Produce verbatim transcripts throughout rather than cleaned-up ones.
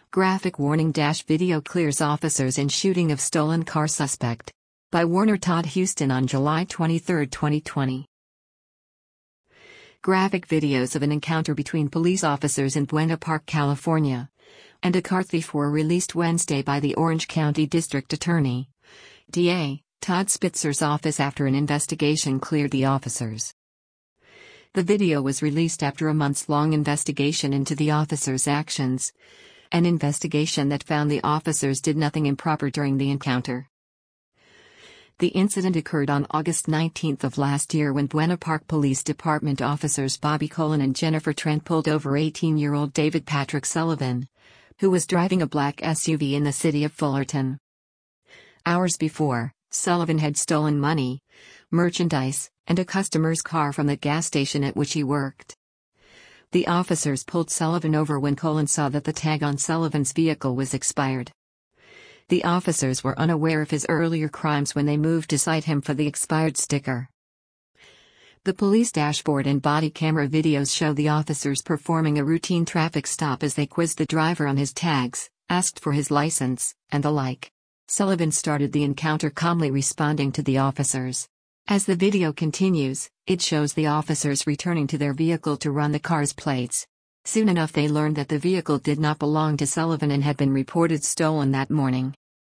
Graphic warning dash video clears officers in shooting of stolen car suspect. By Warner Todd Houston on July twenty-third, twenty twenty. Graphic videos of an encounter between police officers in Buena Park, California, and a car thief were released Wednesday by the Orange County District Attorney, D A, Todd Spitzer's office after an investigation cleared the officers. The video was released after a months-long investigation into the officers' actions, an investigation that found the officers did nothing improper during the encounter. The incident occurred on August nineteenth of last year when Buena Park Police Department officers Bobby Cullen and Jennifer Trent pulled over eighteen-year-old David Patrick Sullivan, who was driving a black S U V in the city of Fullerton. Hours before, Sullivan had stolen money, merchandise, and a customer's car from the gas station at which he worked. The officers pulled Sullivan over when Cullen saw that the tag on Sullivan's vehicle was expired. The officers were unaware of his earlier crimes when they moved to cite him for the expired sticker. The police dashboard and body camera videos show the officers performing a routine traffic stop as they quizzed the driver on his tags, asked for his license, and the like. Sullivan started the encounter calmly responding to the officers. As the video continues, it shows the officers returning to their vehicle to run the car's plates. Soon enough they learned that the vehicle did not belong to Sullivan and had been reported stolen that morning.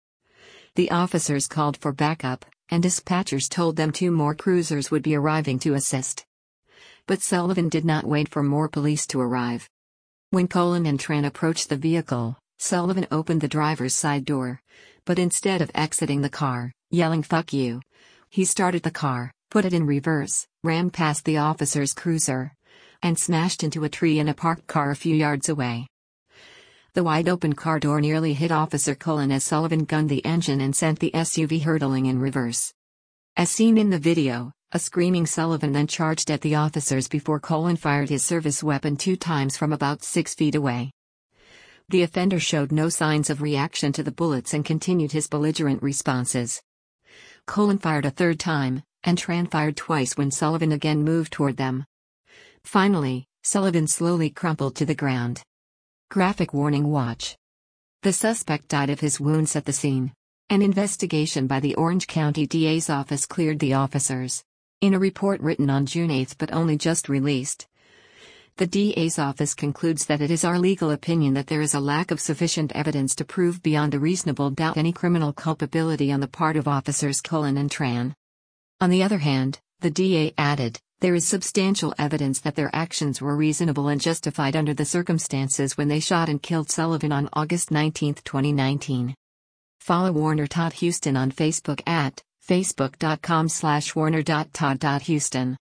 The officers called for backup, and dispatchers told them two more cruisers would be arriving to assist. But Sullivan did not wait for more police to arrive. When Cullen and Tran approached the vehicle, Sullivan opened the driver's side door, but instead of exiting the car, yelling "fuck you," he started the car, put it in reverse, ran past the officer's cruiser, and smashed into a tree in a parked car a few yards away. The wide-open car door nearly hit Officer Cullen as Sullivan gunned the engine and sent the S U V hurtling in reverse. As seen in the video, a screaming Sullivan then charged at the officers before Cullen fired his service weapon two times from about six feet away. The offender showed no signs of reaction to the bullets and continued his belligerent responses. Cullen fired a third time, and Tran fired twice when Sullivan again moved toward them. Finally, Sullivan slowly crumpled to the ground. Graphic warning watch. The suspect died of his wounds at the scene. An investigation by the Orange County D A's office cleared the officers. In a report written on June eighth but only just released, the D A's office concludes that it is our legal opinion that there is a lack of sufficient evidence to prove beyond a reasonable doubt any criminal culpability on the part of officers Cullen and Tran. On the other hand, the D A added, there is substantial evidence that their actions were reasonable and justified under the circumstances when they shot and killed Sullivan on August nineteenth, twenty nineteen. Follow Warner Todd Houston on Facebook at facebook dot com slash warner dot todd dot houston.